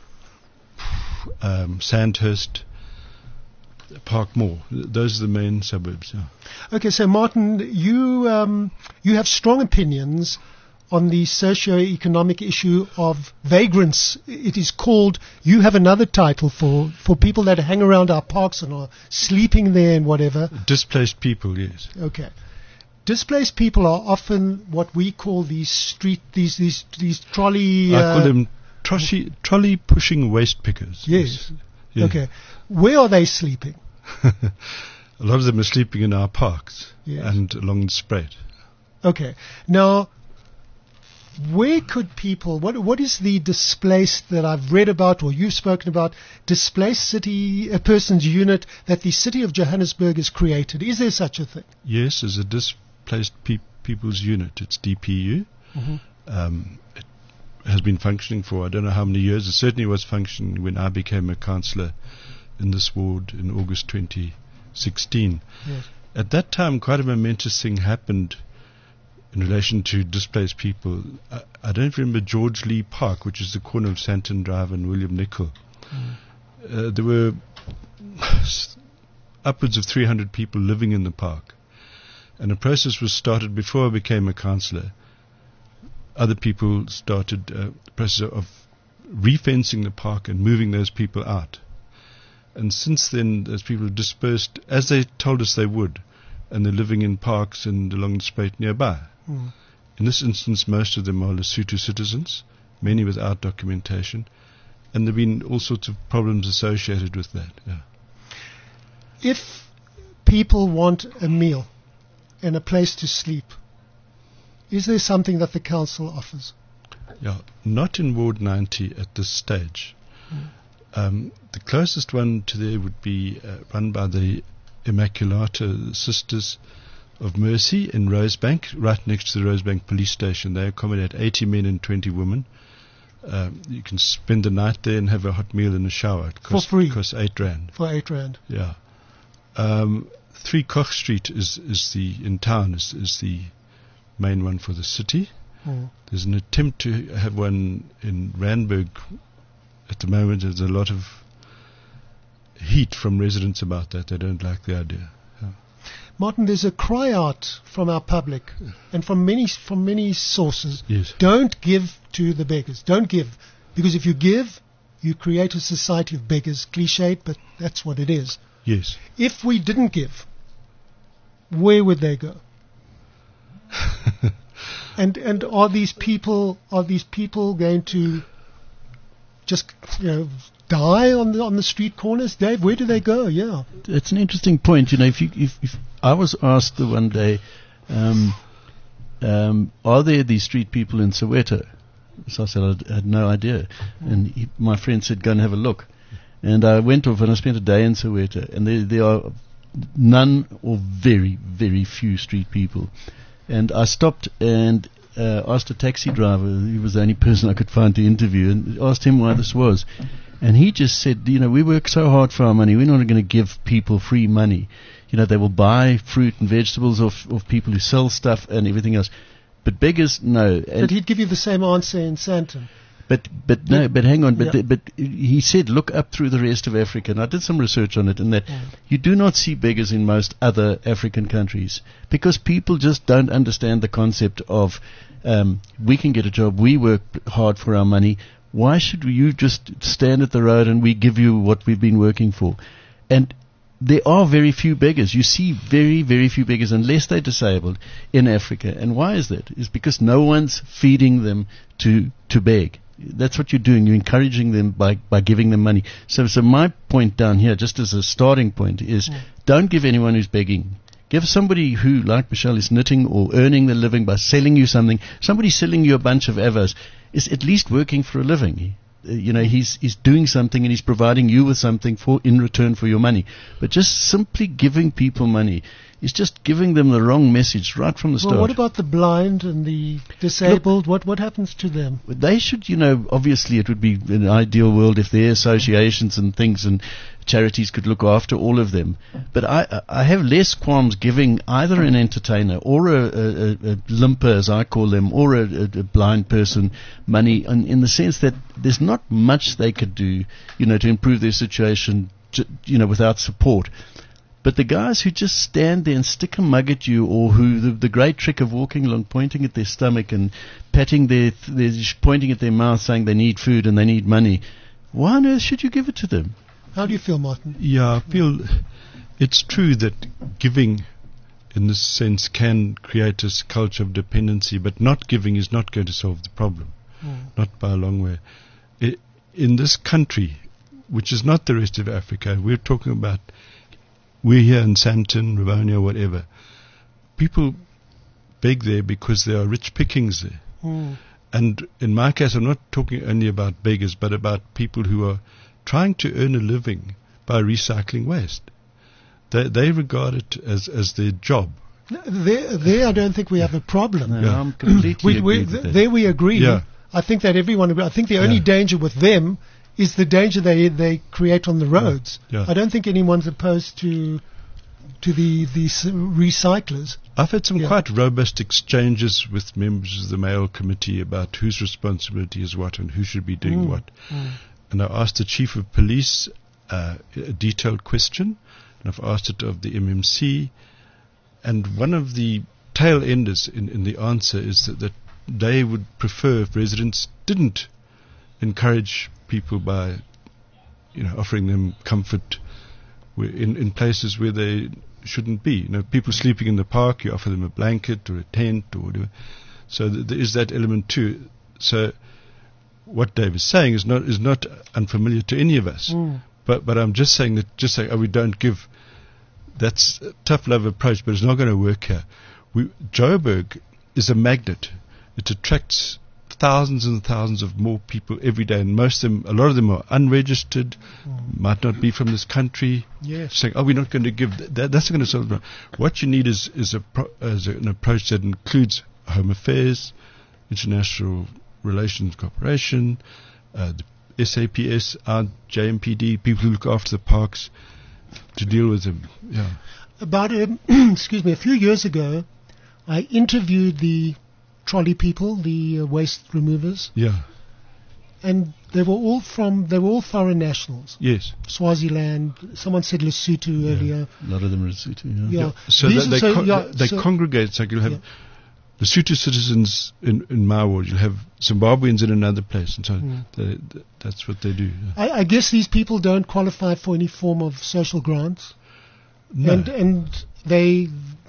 Speaker 10: Sandhurst, Parkmore. Those are the main suburbs. Yeah.
Speaker 4: Okay, so Martin, you have strong opinions on the socio-economic issue of vagrants. It is called, you have another title for people that hang around our parks and are sleeping there and whatever.
Speaker 10: Displaced people, yes.
Speaker 4: Okay. Displaced people are often what we call these trolley...
Speaker 10: I call them trolley pushing waste pickers.
Speaker 4: Yes. Okay. Where are they sleeping?
Speaker 10: A lot of them are sleeping in our parks
Speaker 4: Yes.
Speaker 10: and along the Spruit.
Speaker 4: Okay. Now, where could people, what is the displaced that I've read about or you've spoken about, displaced city, a person's unit that the city of Johannesburg has created? Is there such a thing?
Speaker 10: Yes, as a displaced people's unit. It's DPU. It has been functioning for I don't know how many years. It certainly was functioning when I became a councillor in this ward in August 2016.
Speaker 4: Yes.
Speaker 10: At that time, quite a momentous thing happened in relation to displaced people. I don't remember George Lee Park, which is the corner of Santon Drive and William Nicol. There were upwards of 300 people living in the park. And a process was started before I became a councillor. Other people started the process of refencing the park and moving those people out. And since then, those people have dispersed, as they told us they would, and they're living in parks and along the Spruit nearby. In this instance, most of them are Lesotho citizens, many without documentation, and there have been all sorts of problems associated with that. Yeah.
Speaker 4: If people want a meal and a place to sleep, is there something that the council offers?
Speaker 10: Yeah, not in Ward 90 at this stage. The closest one to there would be run by the Immaculata Sisters of Mercy in Rosebank, right next to the Rosebank police station. They accommodate 80 men and 20 women. You can spend the night there and have a hot meal and a shower. It costs,
Speaker 4: for free?
Speaker 10: Costs 8 rand.
Speaker 4: For 8 rand.
Speaker 10: Yeah. 3 Koch Street is the main one for the city. There's an attempt to have one in Randburg at the moment. There's a lot of heat from residents about that. They don't like the idea. Yeah.
Speaker 4: Martin, there's a cry out from our public and from many sources.
Speaker 10: Yes.
Speaker 4: Don't give to the beggars. Don't give. Because if you give, you create a society of beggars. Cliched, but that's what it is.
Speaker 10: Yes.
Speaker 4: If we didn't give, where would they go? and are these people going to just die on the street corners? Dave, where do they go? Yeah,
Speaker 9: it's an interesting point. If I was asked the one day, are there these street people in Soweto? So I said I had no idea, and my friend said go and have a look, and I went off and I spent a day in Soweto, and there are none or very, very few street people. And I stopped and asked a taxi driver, he was the only person I could find to interview, and asked him why this was. And he just said, we work so hard for our money, we're not going to give people free money. They will buy fruit and vegetables off people who sell stuff and everything else. But beggars, no.
Speaker 4: But he'd give you the same answer in Santon.
Speaker 9: But hang on. But he said, look up through the rest of Africa, and I did some research on it, and that you do not see beggars in most other African countries because people just don't understand the concept of we can get a job, we work hard for our money. Why should you just stand at the road and we give you what we've been working for? And there are very few beggars. You see very, very few beggars unless they're disabled in Africa. And why is that? It's because no one's feeding them to beg. That's what you're doing. You're encouraging them by giving them money. So my point down here, just as a starting point, is don't give anyone who's begging. Give somebody who, like Michelle, is knitting or earning their living by selling you something. Somebody selling you a bunch of avos is at least working for a living. He's doing something and he's providing you with something in return for your money. But just simply giving people money is just giving them the wrong message right from the start.
Speaker 4: Well, what about the blind and the disabled? Look, what happens to them?
Speaker 9: They should, obviously it would be an ideal world if their associations and things and charities could look after all of them. But I have less qualms giving either an entertainer or a limper, as I call them, or a blind person money in the sense that there's not much they could do, to improve their situation, without support. But the guys who just stand there and stick a mug at you, or who the great trick of walking along, pointing at their stomach and patting pointing at their mouth, saying they need food and they need money, why on earth should you give it to them?
Speaker 4: How do you feel, Martin?
Speaker 10: Yeah, I feel it's true that giving, in this sense, can create this culture of dependency, but not giving is not going to solve the problem, not by a long way. In this country, which is not the rest of Africa, we're talking about we're here in Sandton, Rivonia, whatever. People beg there because there are rich pickings there. And in my case, I'm not talking only about beggars, but about people who are trying to earn a living by recycling waste. They regard it as their job.
Speaker 4: There I don't think we have a problem.
Speaker 9: No, I'm completely agree with that.
Speaker 4: There we agree.
Speaker 10: Yeah.
Speaker 4: I think that everyone agree. I think the only danger with them is the danger they create on the roads.
Speaker 10: Yeah.
Speaker 4: I don't think anyone's opposed to the recyclers.
Speaker 10: I've had some quite robust exchanges with members of the Mayoral Committee about whose responsibility is what and who should be doing what. And I asked the Chief of Police a detailed question, and I've asked it of the MMC. And one of the tail enders in the answer is that they would prefer if residents didn't encourage people by, offering them comfort in places where they shouldn't be. People sleeping in the park, you offer them a blanket or a tent or whatever. So there is that element too. So what Dave is saying is not unfamiliar to any of us. But I'm just saying we don't give. That's a tough love approach, but it's not going to work here. Joburg is a magnet. It attracts thousands and thousands of more people every day, and a lot of them are unregistered, might not be from this country.
Speaker 4: Yes.
Speaker 10: Saying, we're not going to give that. That's not going to solve the problem. What you need is an approach that includes Home Affairs, International Relations Corporation, the SAPS, our JMPD, people who look after the parks, to deal with them. Yeah.
Speaker 4: About a few years ago, I interviewed the trolley people, the waste removers.
Speaker 10: Yeah.
Speaker 4: And they were all foreign nationals.
Speaker 10: Yes.
Speaker 4: Swaziland. Someone said Lesotho earlier.
Speaker 9: A lot of them are Lesotho. Yeah.
Speaker 10: So they congregate. So you'll have Lesotho citizens in my ward. You'll have Zimbabweans in another place, and so that's what they do. Yeah.
Speaker 4: I guess these people don't qualify for any form of social grants.
Speaker 10: No.
Speaker 4: And they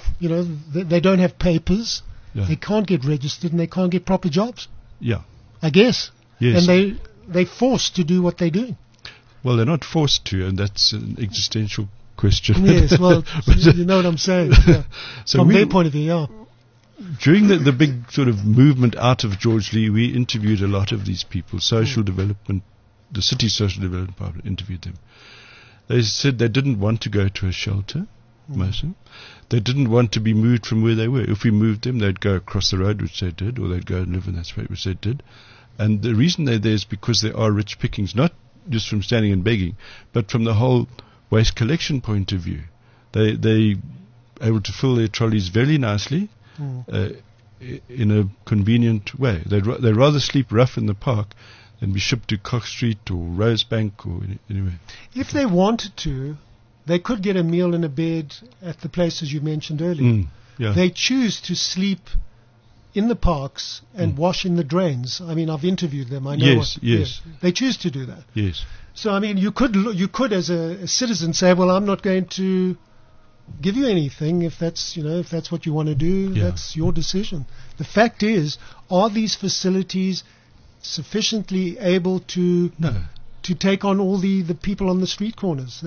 Speaker 4: don't have papers.
Speaker 10: Yeah.
Speaker 4: They can't get registered and they can't get proper jobs.
Speaker 10: Yeah.
Speaker 4: I guess.
Speaker 10: Yes.
Speaker 4: And they're forced to do what they're doing.
Speaker 10: Well, they're not forced to, and that's an existential question.
Speaker 4: Yes, well, you know what I'm saying. Yeah.
Speaker 10: So
Speaker 4: from their point of view, yeah.
Speaker 10: During the big sort of movement out of George Lee, we interviewed a lot of these people. Social development, the city social development department interviewed them. They said they didn't want to go to a shelter, most of them. They didn't want to be moved from where they were. If we moved them, they'd go across the road, which they did, or they'd go and live in that space, which they did. And the reason they're there is because there are rich pickings, not just from standing and begging, but from the whole waste collection point of view. They able to fill their trolleys very nicely in a convenient way. They'd rather sleep rough in the park than be shipped to Cox Street or Rosebank or anywhere.
Speaker 4: If they wanted to, they could get a meal and a bed at the places you mentioned earlier.
Speaker 10: Yeah.
Speaker 4: They choose to sleep in the parks and wash in the drains. I mean, I've interviewed them. I know.
Speaker 10: Yes.
Speaker 4: They choose to do that.
Speaker 10: Yes.
Speaker 4: So, I mean, you could as a citizen say, well, I'm not going to give you anything if that's what you want to do.
Speaker 10: Yeah.
Speaker 4: That's your decision. The fact is, are these facilities sufficiently able to take on all the people on the street corners?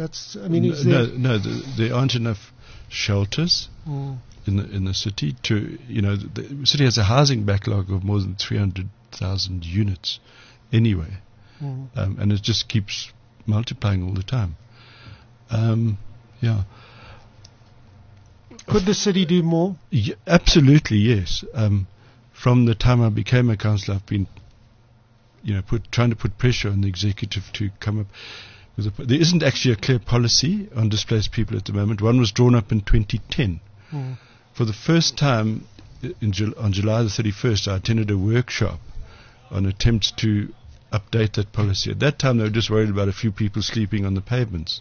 Speaker 4: There
Speaker 10: aren't enough shelters in the city to, the city has a housing backlog of more than 300,000 units anyway, and it just keeps multiplying all the time.
Speaker 4: Could the city do more?
Speaker 10: Yeah, absolutely, yes. From the time I became a councillor, I've been trying to put pressure on the executive to come up with there isn't actually a clear policy on displaced people at the moment. One was drawn up in 2010. For the first time on July the 31st, I attended a workshop on attempts to update that policy. At that time, they were just worried about a few people sleeping on the pavements.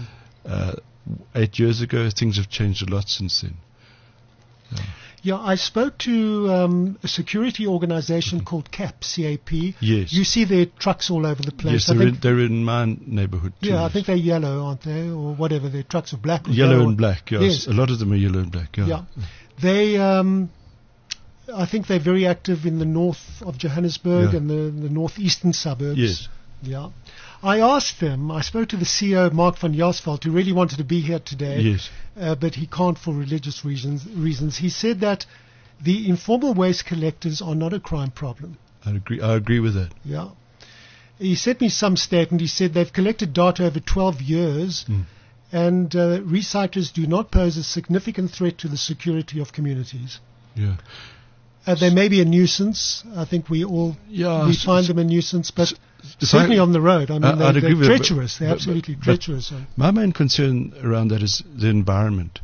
Speaker 10: 8 years ago, things have changed a lot since then.
Speaker 4: Yeah, I spoke to a security organization called CAP, C-A-P.
Speaker 10: Yes.
Speaker 4: You see their trucks all over the place.
Speaker 10: Yes, they're in my neighborhood too.
Speaker 4: Yeah, I think they're yellow, aren't they? Or whatever, their trucks are black.
Speaker 10: Yellow and black, yes. A lot of them are yellow and black,
Speaker 4: Yeah. They, I think they're very active in the north of Johannesburg and the northeastern suburbs.
Speaker 10: Yes.
Speaker 4: Yeah. I asked them, I spoke to the CEO, Mark van Jaarsveld, who really wanted to be here today,
Speaker 10: Yes.
Speaker 4: But he can't for religious reasons. He said that the informal waste collectors are not a crime problem.
Speaker 10: I agree with that.
Speaker 4: Yeah. He sent me some statement. He said they've collected data over 12 years, and recyclers do not pose a significant threat to the security of communities.
Speaker 10: Yeah.
Speaker 4: They may be a nuisance. I think we find them a nuisance, but certainly on the road. I mean, they're treacherous. They're absolutely treacherous.
Speaker 10: My main concern around that is the environment.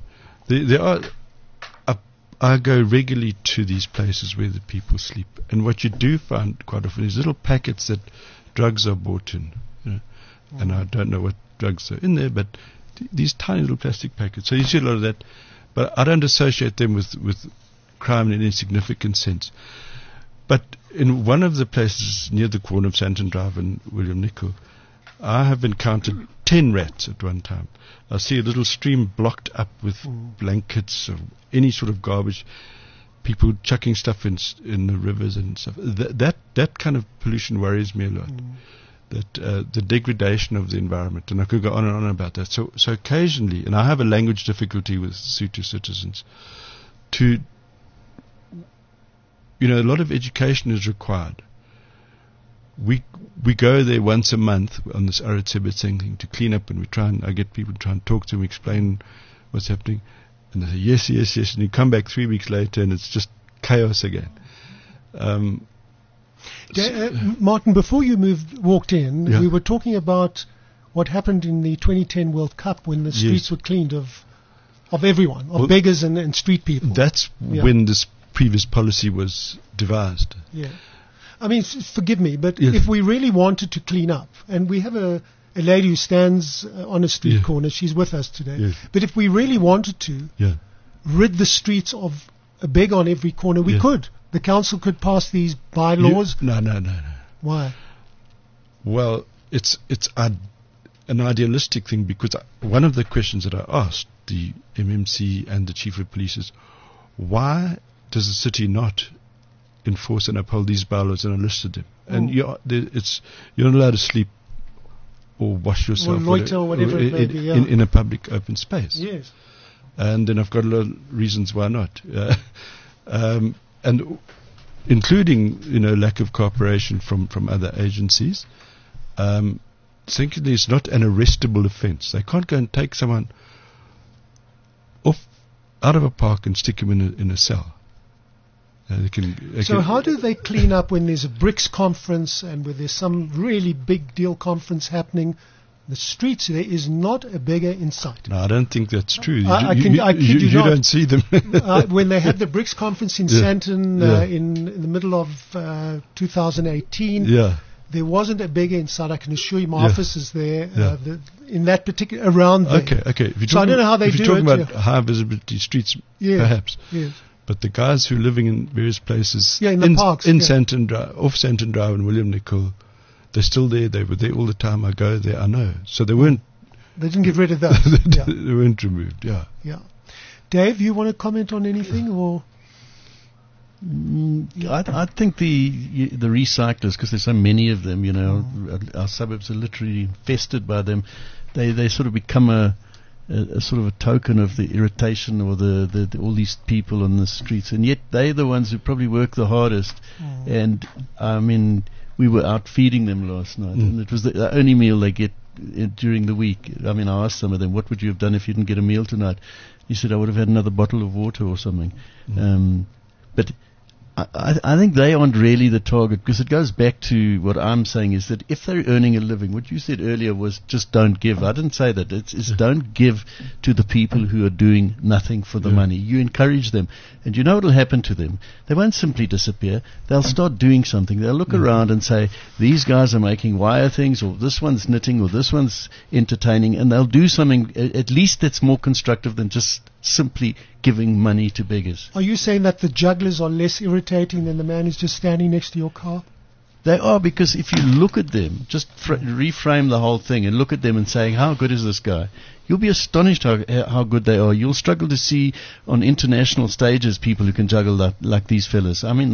Speaker 10: I go regularly to these places where the people sleep, and what you do find quite often is little packets that drugs are bought in. And I don't know what drugs are in there, but these tiny little plastic packets. So you see a lot of that, but I don't associate them with crime in any significant sense. But in one of the places near the corner of Santon Drive and William Nicol, I have encountered 10 rats at one time. I see a little stream blocked up with blankets or any sort of garbage, people chucking stuff in the rivers and stuff. That kind of pollution worries me a lot. That the degradation of the environment, and I could go on and on about that. So occasionally, and I have a language difficulty with Sotho citizens, a lot of education is required. We go there once a month on this Arad Sebet thing to clean up, and I get people to try and talk to them, explain what's happening, and they say yes, and you come back 3 weeks later and it's just chaos again.
Speaker 4: Martin, before you walked in, we were talking about what happened in the 2010 World Cup when the streets were cleaned of everyone, of beggars and street people.
Speaker 10: That's when this previous policy was devised.
Speaker 4: Yeah. I mean, forgive me, but if we really wanted to clean up, and we have a lady who stands on a street corner, she's with us today, but if we really wanted to rid the streets of a beggar on every corner, we could. The council could pass these bylaws.
Speaker 10: No.
Speaker 4: Why?
Speaker 10: Well, it's an idealistic thing, because one of the questions that I asked the MMC and the chief of police is, why does the city not enforce and uphold these bylaws? And I listed them. And you're not allowed to sleep or wash yourself
Speaker 4: or loiter or whatever it may be,
Speaker 10: in a public open space.
Speaker 4: Yes.
Speaker 10: And then I've got a lot of reasons why not. And including, lack of cooperation from other agencies. Secondly, it's not an arrestable offence. They can't go and take someone out of a park and stick him in a cell.
Speaker 4: How do they clean up when there's a BRICS conference and where there's some really big deal conference happening? The streets, there is not a beggar in sight.
Speaker 10: No, I don't think that's true.
Speaker 4: You
Speaker 10: don't see them.
Speaker 4: When they had the BRICS conference in Santon in the middle of 2018, there wasn't a beggar in sight. I can assure you, my office is there in that particular around there.
Speaker 10: Okay.
Speaker 4: I don't know how they do it.
Speaker 10: If you're talking about high visibility streets, perhaps.
Speaker 4: Yes.
Speaker 10: But the guys who are living in various places,
Speaker 4: in the parks,
Speaker 10: Santon Drive, off Santon Drive and William Nicol, they're still there. They were there all the time. I go there, I know. So they weren't.
Speaker 4: They didn't get rid of those.
Speaker 10: They weren't removed. Yeah.
Speaker 4: Dave, you want to comment on anything, or?
Speaker 9: I think the recyclers, because there's so many of them, our suburbs are literally infested by them. They sort of become a sort of a token of the irritation or the all these people on the streets, and yet they're the ones who probably work the hardest. And I mean, we were out feeding them last night, and it was the only meal they get during the week. I mean, I asked some of them, what would you have done if you didn't get a meal tonight? He said, I would have had another bottle of water or something. But I think they aren't really the target, because it goes back to what I'm saying is that if they're earning a living, what you said earlier was just don't give. I didn't say that. It's don't give to the people who are doing nothing for the money. You encourage them. And you know what will happen to them? They won't simply disappear. They'll start doing something. They'll look around and say, these guys are making wire things, or this one's knitting, or this one's entertaining, and they'll do something at least that's more constructive than just simply giving money to beggars.
Speaker 4: Are you saying that the jugglers are less irritating than the man who's just standing next to your car?
Speaker 9: They are, because if you look at them, just reframe the whole thing and look at them and say, how good is this guy? You'll be astonished how good they are. You'll struggle to see on international stages people who can juggle like these fellas. I mean, they're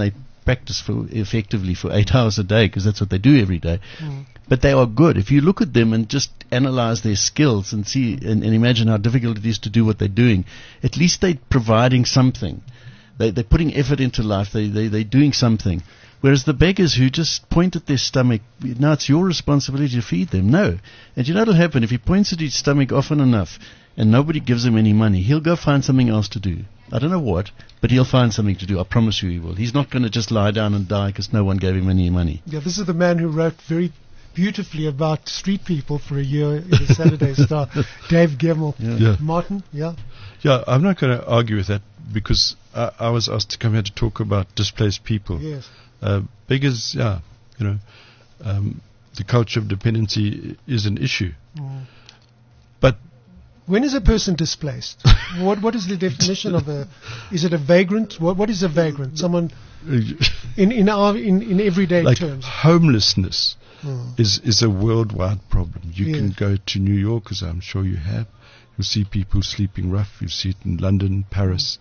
Speaker 9: practice effectively for 8 hours a day, because that's what they do every day. But they are good. If you look at them and just analyze their skills and see and imagine how difficult it is to do what they're doing, at least they're providing something. They're putting effort into life. They're doing something. Whereas the beggars who just point at their stomach, now it's your responsibility to feed them. No. And you know what will happen? If he points at his stomach often enough and nobody gives him any money, he'll go find something else to do. I don't know what, but he'll find something to do. I promise you he will. He's not going to just lie down and die because no one gave him any money.
Speaker 4: Yeah, this is the man who wrote very beautifully about street people for a year in the Saturday Star, Dave Gemmell.
Speaker 10: Yeah.
Speaker 4: Martin, yeah?
Speaker 10: Yeah, I'm not going to argue with that because I was asked to come here to talk about displaced people.
Speaker 4: Yes.
Speaker 10: Beggars, yeah, the culture of dependency is an issue. But
Speaker 4: when is a person displaced? What is the definition of is it a vagrant? What is a vagrant? Someone in everyday
Speaker 10: like
Speaker 4: terms.
Speaker 10: Homelessness is a worldwide problem. You can go to New York, as I'm sure you have. You'll see people sleeping rough. You see it in London, Paris,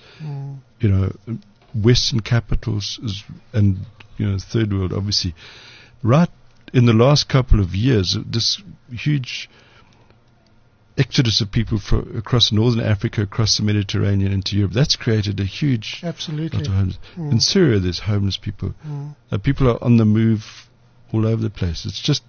Speaker 10: Western capitals, and third world, obviously. Right in the last couple of years, this huge exodus of people across northern Africa, across the Mediterranean into Europe, that's created a huge
Speaker 4: absolutely
Speaker 10: lot of homeless. In Syria, there's homeless people. People are on the move all over the place. It's just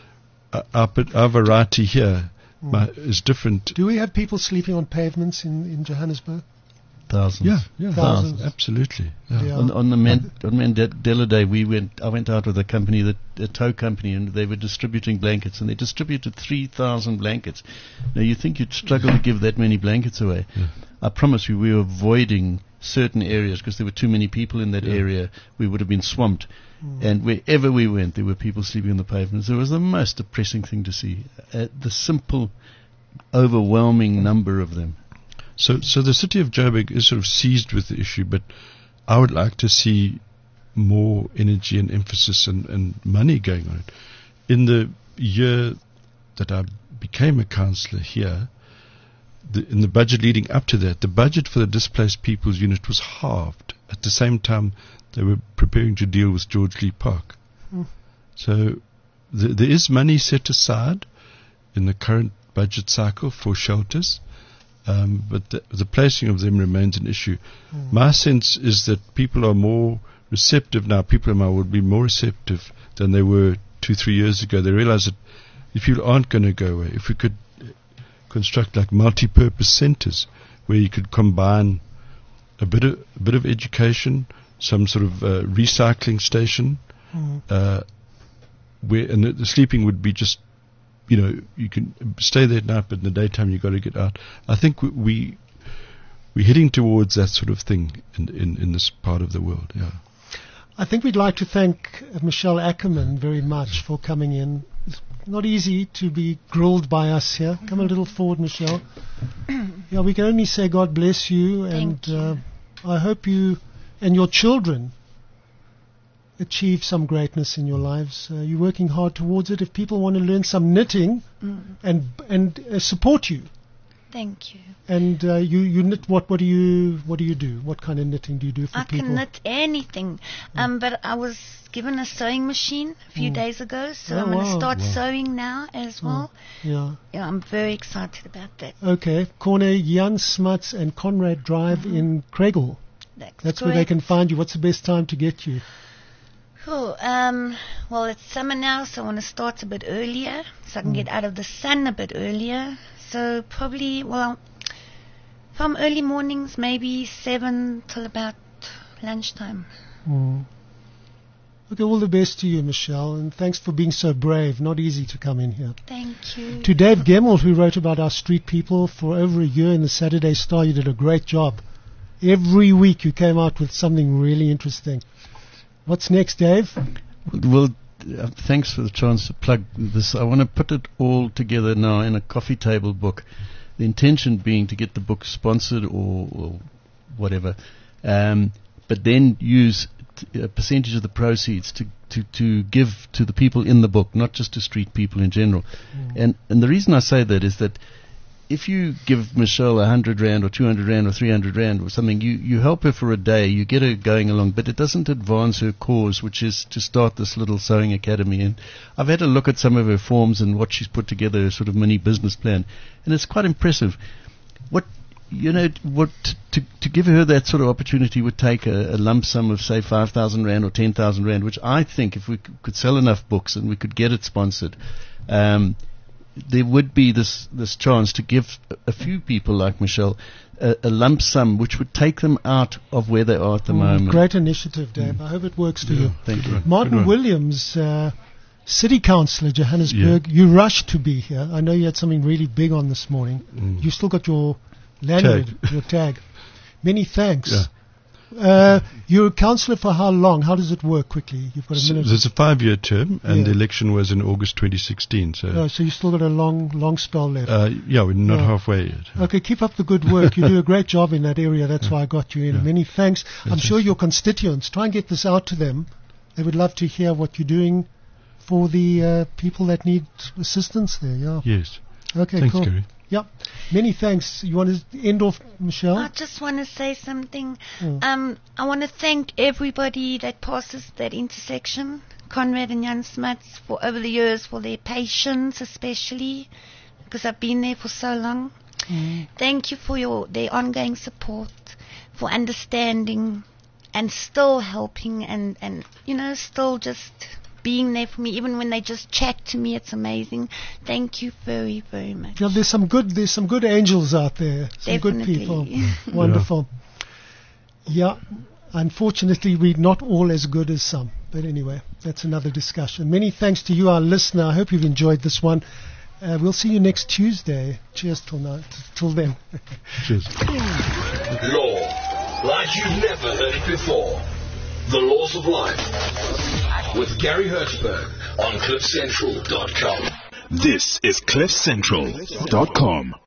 Speaker 10: our variety here is different.
Speaker 4: Do we have people sleeping on pavements in Johannesburg?
Speaker 9: Thousands.
Speaker 10: Yeah,
Speaker 4: thousands.
Speaker 10: Absolutely. Yeah.
Speaker 4: Yeah.
Speaker 9: On Mandela Day, I went out with a tow company, and they were distributing blankets, and they distributed 3,000 blankets. Now, you think you'd struggle to give that many blankets away.
Speaker 10: Yeah.
Speaker 9: I promise you, we were avoiding certain areas because there were too many people in that area. We would have been swamped. And wherever we went, there were people sleeping on the pavements. It was the most depressing thing to see. The simple, overwhelming number of them.
Speaker 10: So the city of Joburg is sort of seized with the issue, but I would like to see more energy and emphasis and money going on it. In the year that I became a councillor here, in the budget leading up to that, the budget for the Displaced People's Unit was halved. At the same time, they were preparing to deal with George Lee Park. So there is money set aside in the current budget cycle for shelters. But the placing of them remains an issue. My sense is that people are more receptive now. People in my would be more receptive than they were 2-3 years ago. They realize that if people aren't going to go away, if we could construct like multi-purpose centers where you could combine a bit of education, some sort of recycling station, where and the sleeping would be just. You can stay there at night, but in the daytime you've got to get out. I think we're heading towards that sort of thing in this part of the world. Yeah.
Speaker 4: I think we'd like to thank Michelle Ackerman very much for coming in. It's not easy to be grilled by us here. Come a little forward, Michelle. Yeah, we can only say God bless you, and I hope you and your children achieve some greatness in your lives. You're working hard towards it. If people want to learn some knitting and support you.
Speaker 8: Thank you.
Speaker 4: And you knit what do you do? What kind of knitting do you do for people?
Speaker 8: I can knit anything. But I was given a sewing machine a few days ago, so I'm going to start sewing now as well.
Speaker 4: Yeah,
Speaker 8: I'm very excited about that.
Speaker 4: Okay. Corner Jan Smuts and Conrad Drive in Craigle. That's where they can find you. What's the best time to get you?
Speaker 8: Oh, well, it's summer now, so I want to start a bit earlier, so I can get out of the sun a bit earlier. So probably, from early mornings, maybe 7 till about lunchtime.
Speaker 4: Okay, all the best to you, Michelle, and thanks for being so brave. Not easy to come in here.
Speaker 8: Thank you.
Speaker 4: To Dave Gemmell, who wrote about our street people for over a year in the Saturday Star, you did a great job. Every week you came out with something really interesting. What's next, Dave?
Speaker 9: Well, thanks for the chance to plug this. I want to put it all together now in a coffee table book. The intention being to get the book sponsored or whatever, but then use a percentage of the proceeds to give to the people in the book, not just to street people in general. And the reason I say that is that if you give Michelle 100 Rand or 200 Rand or 300 Rand or something, you help her for a day, you get her going along, but it doesn't advance her cause, which is to start this little sewing academy. And I've had a look at some of her forms and what she's put together, a sort of mini business plan, and it's quite impressive. To give her that sort of opportunity would take a lump sum of, say, 5,000 Rand or 10,000 Rand, which I think if we could sell enough books and we could get it sponsored, there would be this chance to give a few people like Michelle a lump sum which would take them out of where they are at the moment.
Speaker 4: Great initiative, Dave. I hope it works for you.
Speaker 9: Thank you.
Speaker 4: Martin Williams, City Councillor, Johannesburg, you rushed to be here. I know you had something really big on this morning. You still got your lanyard, your tag. Many thanks. You're a councillor for how long? How does it work quickly? You've got a minute.
Speaker 10: There's a 5-year term, and the election was in August 2016. So
Speaker 4: you still got a long spell left.
Speaker 10: We're not halfway yet.
Speaker 4: Okay, keep up the good work. You do a great job in that area. That's why I got you in. Many thanks. I'm sure your constituents, try and get this out to them. They would love to hear what you're doing for the people that need assistance there. Yeah.
Speaker 10: Yes.
Speaker 4: Okay,
Speaker 10: thanks,
Speaker 4: cool.
Speaker 10: Gary.
Speaker 4: Yep. Many thanks. You want to end off, Michelle?
Speaker 8: I just want to say something. I want to thank everybody that passes that intersection, Conrad and Jan Smuts, for over the years, for their patience especially, because I've been there for so long. Thank you for their ongoing support, for understanding and still helping and still just being there for me, even when they just chat to me. It's amazing. Thank you very, very much.
Speaker 4: Yeah, there's some good angels out there. Some
Speaker 8: Definitely.
Speaker 4: Good people. Wonderful. Yeah. Unfortunately, we're not all as good as some. But anyway, that's another discussion. Many thanks to you, our listener. I hope you've enjoyed this one. We'll see you next Tuesday. Cheers till then.
Speaker 10: Cheers.
Speaker 3: Law, like you've never heard it before. The Laws of Life with Gary Hertzberg on CliffCentral.com.
Speaker 1: This is CliffCentral.com.